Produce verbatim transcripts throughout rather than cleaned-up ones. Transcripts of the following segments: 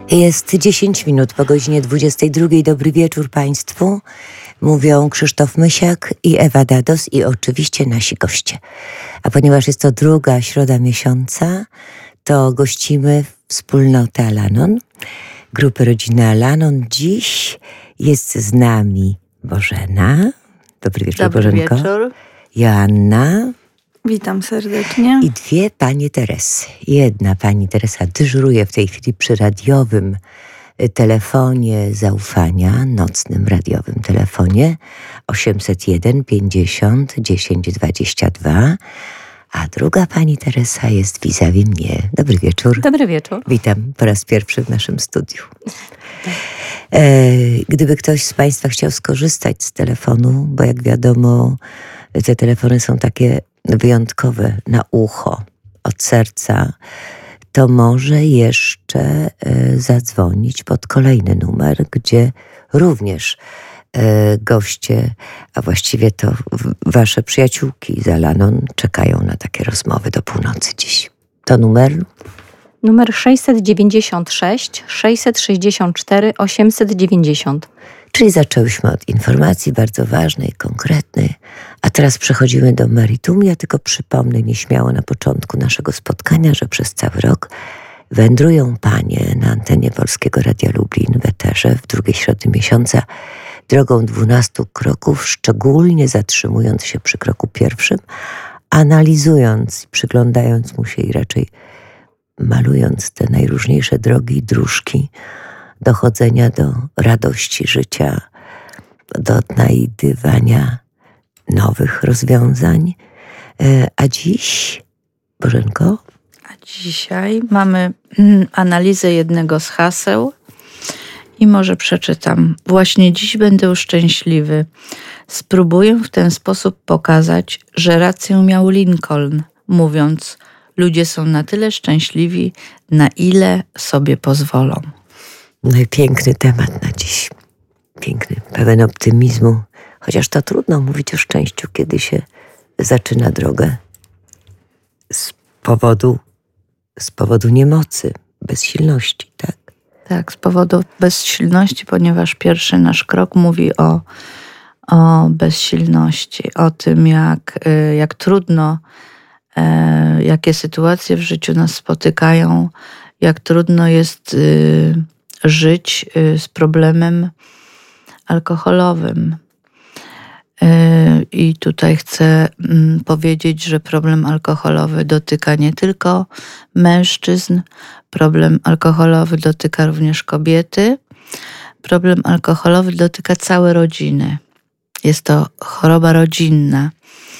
Jest dziesięć minut po godzinie dwudziestej drugiej. Dobry wieczór Państwu. Mówią Krzysztof Mysiak i Ewa Dados i oczywiście nasi goście. A ponieważ jest to druga środa miesiąca, to gościmy wspólnotę Al-Anon, grupy rodziny Al-Anon. Dziś jest z nami Bożena. Dobry wieczór, Dobry Bożenko. wieczór. Joanna. Witam serdecznie. I dwie panie Teresy. Jedna pani Teresa dyżuruje w tej chwili przy radiowym telefonie zaufania, nocnym radiowym telefonie osiemset jeden pięćdziesiąt dziesięć dwadzieścia dwa, a druga pani Teresa jest vis-a-vis mnie. Dobry wieczór. Dobry wieczór. Witam po raz pierwszy w naszym studiu. E, gdyby ktoś z Państwa chciał skorzystać z telefonu, bo jak wiadomo, te telefony są takie wyjątkowe na ucho, od serca, to może jeszcze e, zadzwonić pod kolejny numer, gdzie również e, goście, a właściwie to w, wasze przyjaciółki z Al-Anon czekają na takie rozmowy do północy dziś. To numer? Numer sześćset dziewięćdziesiąt sześć sześćset sześćdziesiąt cztery osiemset dziewięćdziesiąt. Czyli zaczęłyśmy od informacji bardzo ważnej, konkretnej, a teraz przechodzimy do meritum. Ja tylko przypomnę nieśmiało na początku naszego spotkania, że przez cały rok wędrują panie na antenie Polskiego Radia Lublin w eterze w drugiej środy miesiąca drogą dwunastu kroków, szczególnie zatrzymując się przy kroku pierwszym, analizując, przyglądając mu się i raczej malując te najróżniejsze drogi i dróżki dochodzenia do radości życia, do odnajdywania nowych rozwiązań. A dziś, Bożenko? A dzisiaj mamy analizę jednego z haseł i może przeczytam. Właśnie dziś będę szczęśliwy. Spróbuję w ten sposób pokazać, że rację miał Lincoln, mówiąc: ludzie są na tyle szczęśliwi, na ile sobie pozwolą. No i piękny temat na dziś. Piękny, pełen optymizmu. Chociaż to trudno mówić o szczęściu, kiedy się zaczyna drogę z powodu, z powodu niemocy, bezsilności, tak? Tak, z powodu bezsilności, ponieważ pierwszy nasz krok mówi o, o bezsilności, o tym, jak, jak trudno, jakie sytuacje w życiu nas spotykają, jak trudno jest żyć z problemem alkoholowym. I tutaj chcę powiedzieć, że problem alkoholowy dotyka nie tylko mężczyzn, problem alkoholowy dotyka również kobiety, problem alkoholowy dotyka całe rodziny. Jest to choroba rodzinna.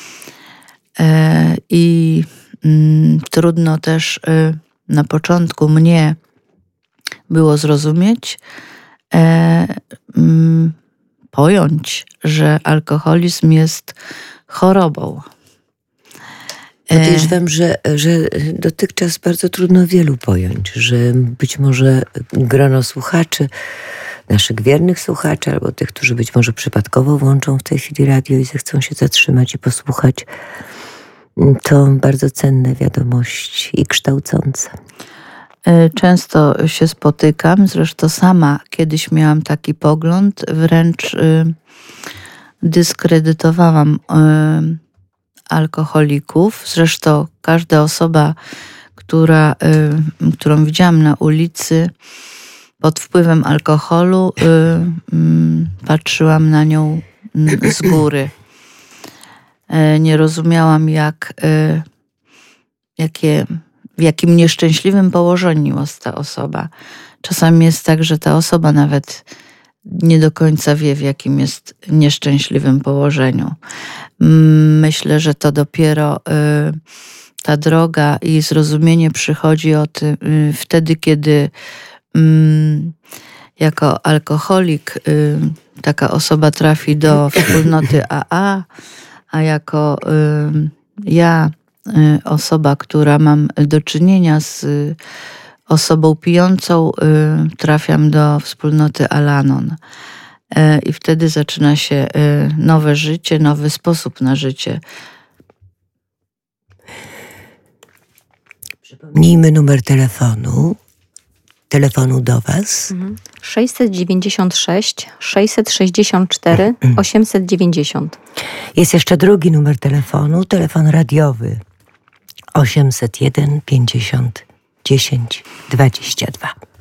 I trudno też na początku mnie było zrozumieć, e, mm, pojąć, że alkoholizm jest chorobą. Podejrzewam, że, że dotychczas bardzo trudno wielu pojąć, że być może grono słuchaczy, naszych wiernych słuchaczy, albo tych, którzy być może przypadkowo włączą w tej chwili radio i zechcą się zatrzymać i posłuchać, to bardzo cenne wiadomości i kształcące. Często się spotykam, zresztą sama kiedyś miałam taki pogląd, wręcz y, dyskredytowałam y, alkoholików. Zresztą każda osoba, która, y, którą widziałam na ulicy pod wpływem alkoholu, y, y, patrzyłam na nią y, z góry. Y, nie rozumiałam, jak, y, jakie... w jakim nieszczęśliwym położeniu jest ta osoba. Czasami jest tak, że ta osoba nawet nie do końca wie, w jakim jest nieszczęśliwym położeniu. Myślę, że to dopiero y, ta droga i zrozumienie przychodzi o tym, y, wtedy, kiedy y, jako alkoholik y, taka osoba trafi do wspólnoty A A, a jako y, ja, osoba, która mam do czynienia z osobą pijącą, trafiam do wspólnoty Al-Anon. I wtedy zaczyna się nowe życie, nowy sposób na życie. Przypomnijmy numer telefonu telefonu do Was? sześćset dziewięćdziesiąt sześć, sześćset sześćdziesiąt cztery, osiemset dziewięćdziesiąt. Jest jeszcze drugi numer telefonu, telefon radiowy osiemset jeden pięćdziesiąt dziesięć dwadzieścia dwa.